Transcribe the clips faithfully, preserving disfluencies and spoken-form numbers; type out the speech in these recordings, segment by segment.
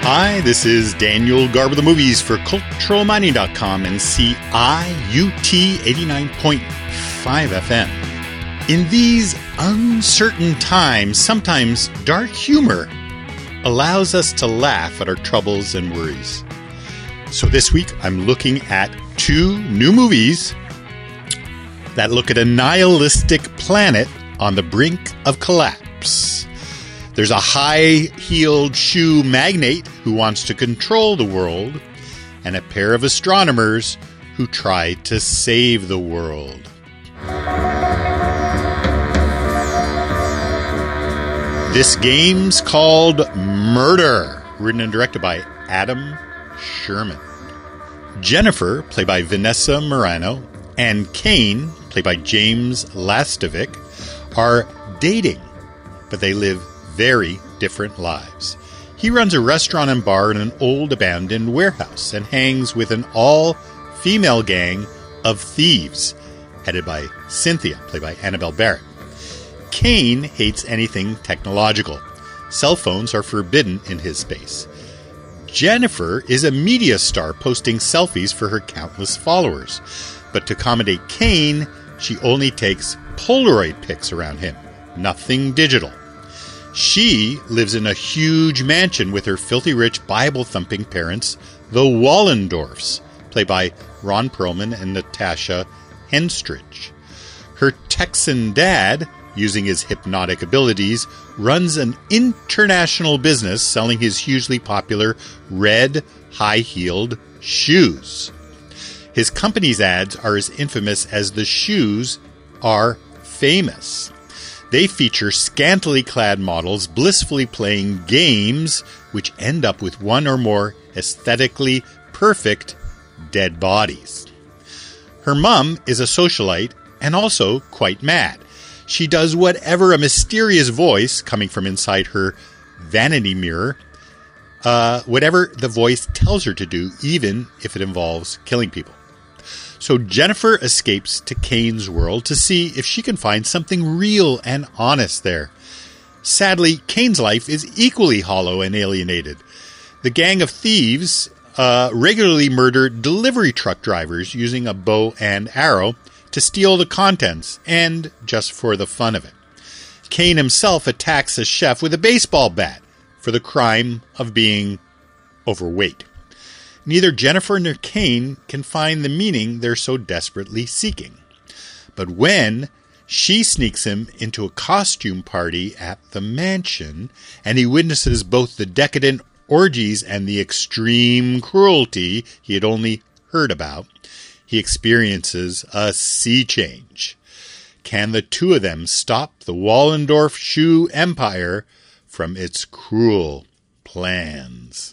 Hi, this is Daniel Garber the Movies for Cultural Mining dot com and C I U T eighty-nine point five F M. In these uncertain times, sometimes dark humor allows us to laugh at our troubles and worries. So this week, I'm looking at two new movies that look at a nihilistic planet on the brink of collapse. There's a high-heeled shoe magnate who wants to control the world, and a pair of astronomers who try to save the world. This game's called Murder, written and directed by Adam Sherman. Jennifer, played by Vanessa Morano, and Kane, played by James Lastovic, are dating, but they live very different lives. He runs a restaurant and bar in an old abandoned warehouse and hangs with an all-female gang of thieves, headed by Cynthia, played by Annabelle Barrett. Kane hates anything technological. Cell phones are forbidden in his space. Jennifer is a media star posting selfies for her countless followers. But to accommodate Kane, she only takes Polaroid pics around him, nothing digital. She lives in a huge mansion with her filthy rich Bible-thumping parents, the Wallendorfs, played by Ron Perlman and Natasha Henstridge. Her Texan dad, using his hypnotic abilities, runs an international business selling his hugely popular red, high-heeled shoes. His company's ads are as infamous as the shoes are famous. They feature scantily clad models blissfully playing games which end up with one or more aesthetically perfect dead bodies. Her mom is a socialite and also quite mad. She does whatever a mysterious voice coming from inside her vanity mirror, uh, whatever the voice tells her to do, even if it involves killing people. So Jennifer escapes to Kane's world to see if she can find something real and honest there. Sadly, Kane's life is equally hollow and alienated. The gang of thieves uh, regularly murder delivery truck drivers using a bow and arrow to steal the contents, and just for the fun of it. Kane himself attacks a chef with a baseball bat for the crime of being overweight. Neither Jennifer nor Kane can find the meaning they're so desperately seeking. But when she sneaks him into a costume party at the mansion, and he witnesses both the decadent orgies and the extreme cruelty he had only heard about, he experiences a sea change. Can the two of them stop the Wallendorf shoe empire from its cruel plans?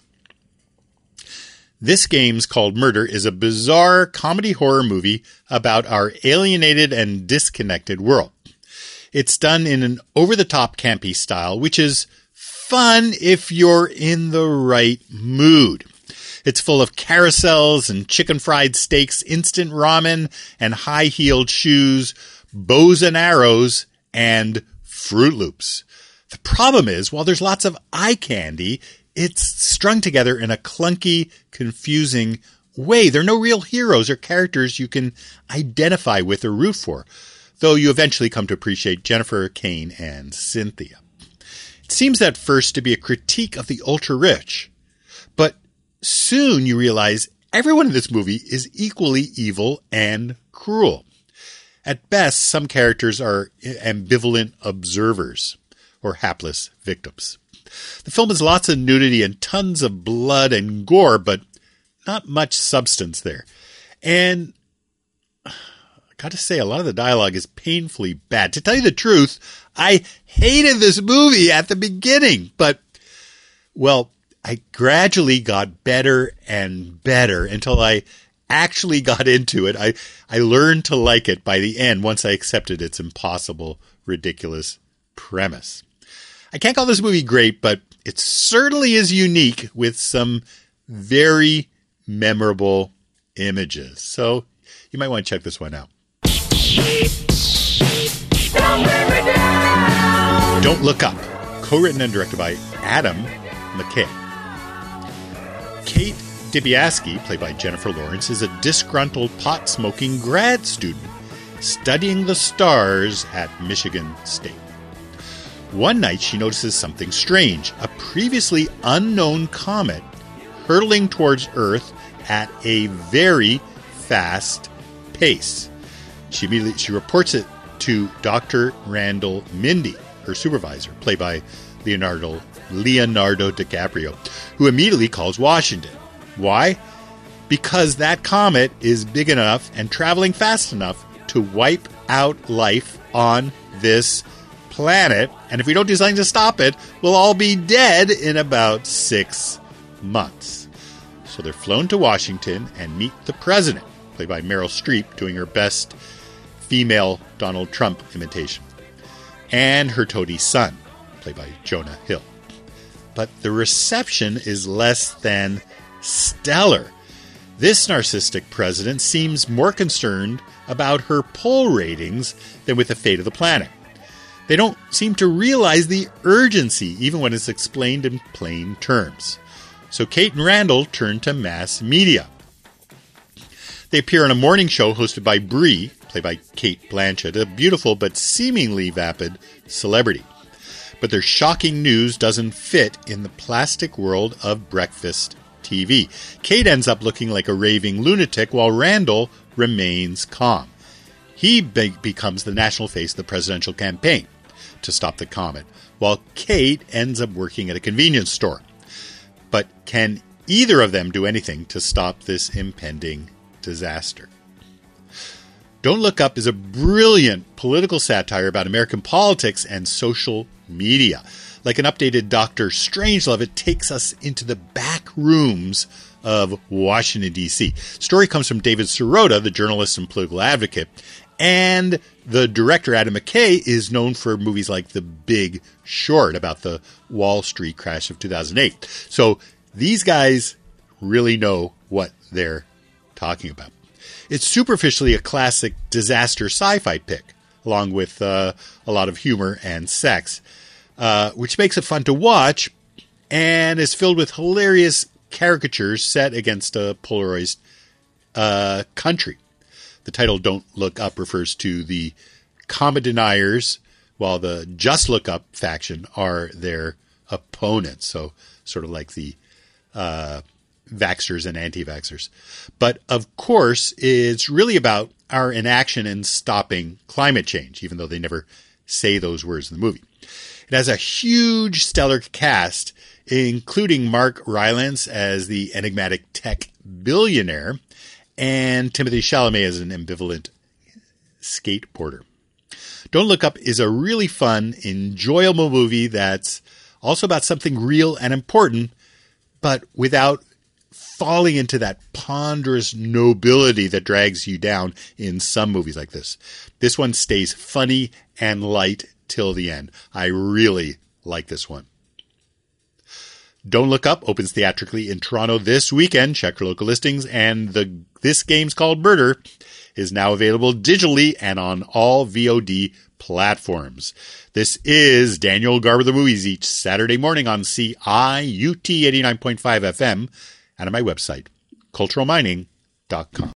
This Game's Called Murder is a bizarre comedy horror movie about our alienated and disconnected world. It's done in an over-the-top campy style, which is fun if you're in the right mood. It's full of carousels and chicken fried steaks, instant ramen and high-heeled shoes, bows and arrows, and Fruit Loops. The problem is, while there's lots of eye candy, it's strung together in a clunky, confusing way. There are no real heroes or characters you can identify with or root for, though you eventually come to appreciate Jennifer, Kane, and Cynthia. It seems at first to be a critique of the ultra-rich, but soon you realize everyone in this movie is equally evil and cruel. At best, some characters are ambivalent observers or hapless victims. The film has lots of nudity and tons of blood and gore, but not much substance there. And I got to say, a lot of the dialogue is painfully bad. To tell you the truth, I hated this movie at the beginning, but, well, I gradually got better and better until I actually got into it. I, I learned to like it by the end once I accepted its impossible, ridiculous premise. I can't call this movie great, but it certainly is unique with some very memorable images. So you might want to check this one out. Don't Look Up, co-written and directed by Adam McKay. Dibiaski, played by Jennifer Lawrence, is a disgruntled pot-smoking grad student studying the stars at Michigan State. One night, she notices something strange, a previously unknown comet hurtling towards Earth at a very fast pace. She immediately she reports it to Doctor Randall Mindy, her supervisor, played by Leonardo Leonardo DiCaprio, who immediately calls Washington. Why? Because that comet is big enough and traveling fast enough to wipe out life on this planet, and if we don't do something to stop it, we'll all be dead in about six months. So they're flown to Washington and meet the president, played by Meryl Streep, doing her best female Donald Trump imitation, and her toady son, played by Jonah Hill. But the reception is less than stellar. This narcissistic president seems more concerned about her poll ratings than with the fate of the planet. They don't seem to realize the urgency, even when it's explained in plain terms. So Kate and Randall turn to mass media. They appear on a morning show hosted by Brie, played by Cate Blanchett, a beautiful but seemingly vapid celebrity. But their shocking news doesn't fit in the plastic world of breakfast T V. Kate ends up looking like a raving lunatic, while Randall remains calm. He be- becomes the national face of the presidential campaign to stop the comet, while Kate ends up working at a convenience store. But can either of them do anything to stop this impending disaster? Don't Look Up is a brilliant political satire about American politics and social media. Like an updated Doctor Strangelove, it takes us into the back rooms of Washington, D C. Story comes from David Sirota, the journalist and political advocate, and the director, Adam McKay, is known for movies like The Big Short, about the Wall Street crash of two thousand eight. So these guys really know what they're talking about. It's superficially a classic disaster sci-fi pick, along with uh, a lot of humor and sex, uh, which makes it fun to watch and is filled with hilarious caricatures set against a polarized uh, country. The title Don't Look Up refers to the comet deniers, while the Just Look Up faction are their opponents. So sort of like the uh, vaxxers and anti-vaxxers. But of course, it's really about our inaction in stopping climate change, even though they never say those words in the movie. It has a huge stellar cast, including Mark Rylance as the enigmatic tech billionaire and Timothy Chalamet as an ambivalent skateboarder. Don't Look Up is a really fun, enjoyable movie that's also about something real and important, but without falling into that ponderous nobility that drags you down in some movies like this. This one stays funny and light till the end. I really like this one. Don't Look Up opens theatrically in Toronto this weekend. Check for local listings. And the This Game's Called Murder is now available digitally and on all V O D platforms. This is Daniel Garber, the Movies, each Saturday morning on C I U T eighty-nine point five F M and on my website, cultural mining dot com.